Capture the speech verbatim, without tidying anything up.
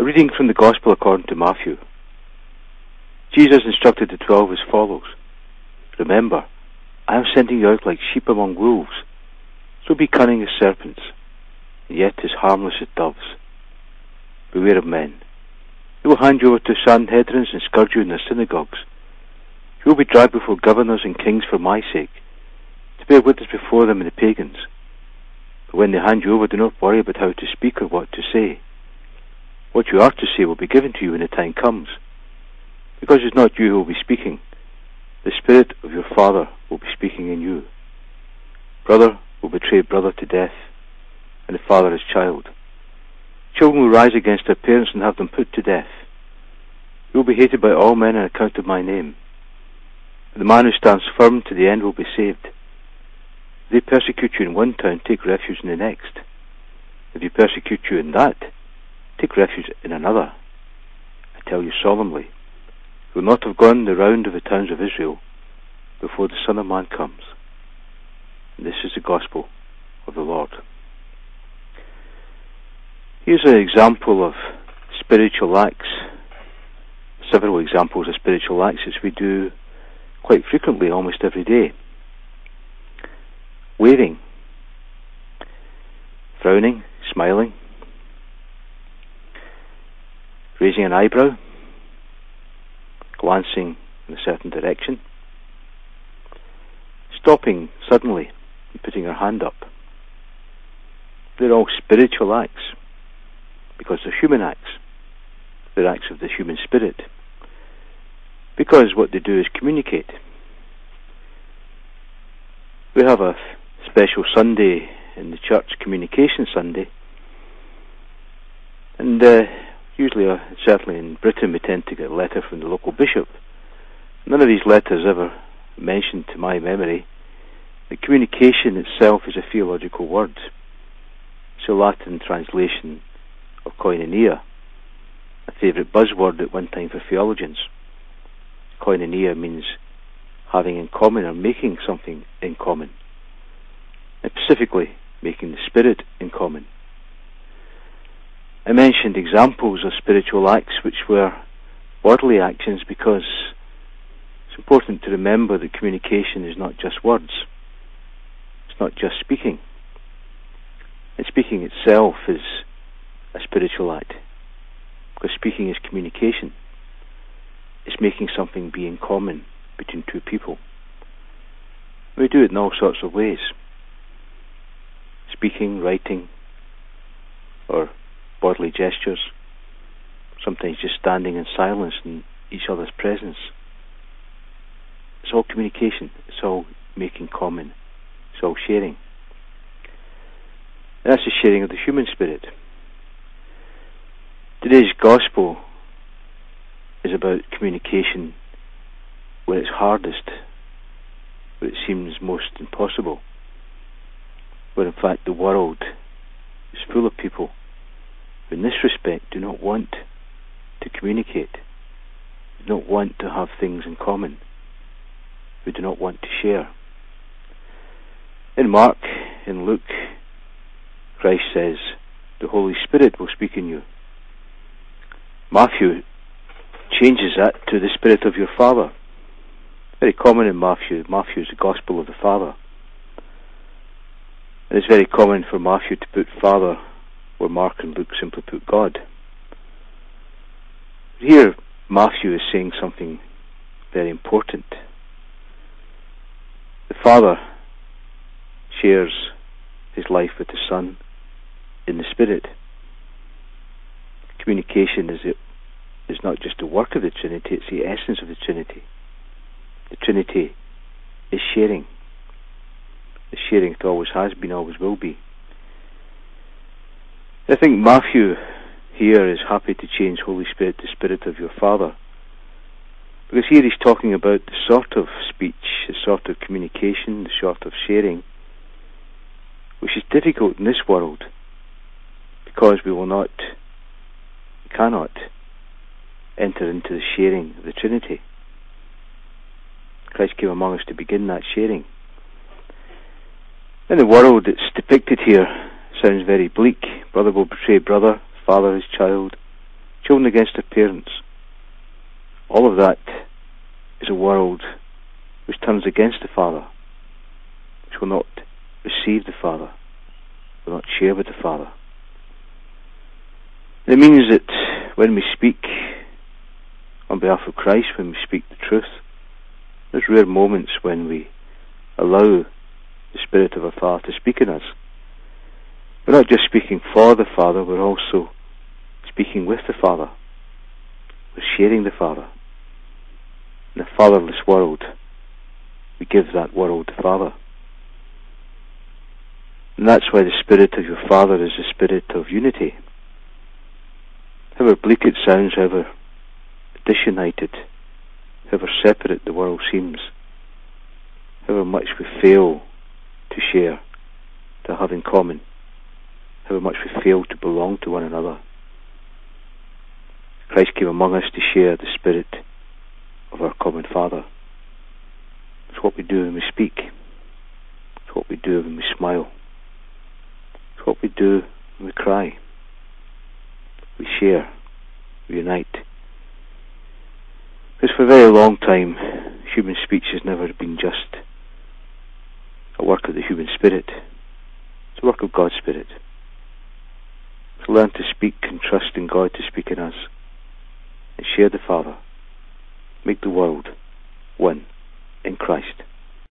reading from the Gospel according to Matthew. Jesus instructed the twelve as follows: Remember, I am sending you out like sheep among wolves. So be cunning as serpents, and yet as harmless as doves. Beware of men. They will hand you over to Sanhedrins and scourge you in their synagogues. You will be dragged before governors and kings for my sake, to bear witness before them and the pagans. But when they hand you over, do not worry about how to speak or what to say. What you are to say will be given to you when the time comes, because it's not you who will be speaking. The Spirit of your Father will be speaking in you. Brother will betray brother to death, and the father his child. Children will rise against their parents and have them put to death. You will be hated by all men on account of my name. But the man who stands firm to the end will be saved. If they persecute you in one town, take refuge in the next. If they persecute you in that, take refuge in another. I tell you solemnly, you will not have gone the round of the towns of Israel before the Son of Man comes. And this is the Gospel of the Lord. Here's an example of spiritual acts, several examples of spiritual acts which we do quite frequently, almost every day. Waving, frowning, smiling, raising an eyebrow, glancing in a certain direction, stopping suddenly and putting your hand up. They're all spiritual acts, because they're human acts. They're acts of the human spirit, because what they do is communicate. We have a special Sunday in the church, Communication Sunday, and uh, usually, uh, certainly in Britain, we tend to get a letter from the local bishop. None of these letters ever mention, to my memory, that communication itself is a theological word. It's a Latin translation of koinonia, a favourite buzzword at one time for theologians. Koinonia means having in common or making something in common, and specifically making the Spirit in common. I mentioned examples of spiritual acts which were bodily actions because it's important to remember that communication is not just words. It's not just speaking. And speaking itself is a spiritual act, because speaking is communication. It's making something be in common between two people. We do it in all sorts of ways. Speaking, writing, or bodily gestures, sometimes just standing in silence in each other's presence. It's all communication. It's all making common. It's all sharing. And that's the sharing of the human spirit. Today's gospel is about communication where it's hardest, where it seems most impossible, where in fact the world is full of people who in this respect do not want to communicate, do not want to have things in common, who do not want to share. In Mark, in Luke, Christ says, the Holy Spirit will speak in you. Matthew changes that to the Spirit of your Father. Very common in Matthew. Matthew is the Gospel of the Father. And it's very common for Matthew to put Father where Mark and Luke simply put God. Here, Matthew is saying something very important. The Father shares his life with the Son in the Spirit. Communication is, it, is not just a work of the Trinity, it's the essence of the Trinity. The Trinity is sharing. The sharing it always has been, always will be. I think Matthew here is happy to change Holy Spirit to Spirit of your Father, because here he's talking about the sort of speech, the sort of communication, the sort of sharing, which is difficult in this world, because we will not, cannot enter into the sharing of the Trinity. Christ came among us to begin that sharing. In the world that's depicted here sounds very bleak. Brother will betray brother, father his child, children against their parents. All of that is a world which turns against the Father, which will not receive the Father, will not share with the Father. It means that when we speak on behalf of Christ, when we speak the truth, there's rare moments when we allow the Spirit of our Father to speak in us. We're not just speaking for the Father, we're also speaking with the Father. We're sharing the Father. In a fatherless world, we give that world the Father. And that's why the Spirit of your Father is the Spirit of unity. However bleak it sounds, however disunited, however separate the world seems, however much we fail to share, to have in common, however much we fail to belong to one another, Christ came among us to share the Spirit of our common Father. It's what we do when we speak. It's what we do when we smile. It's what we do when we cry. We share. We unite. Because for a very long time, human speech has never been just a work of the human spirit. It's a work of God's Spirit. To learn to speak and trust in God to speak in us, and share the Father, make the world one in Christ.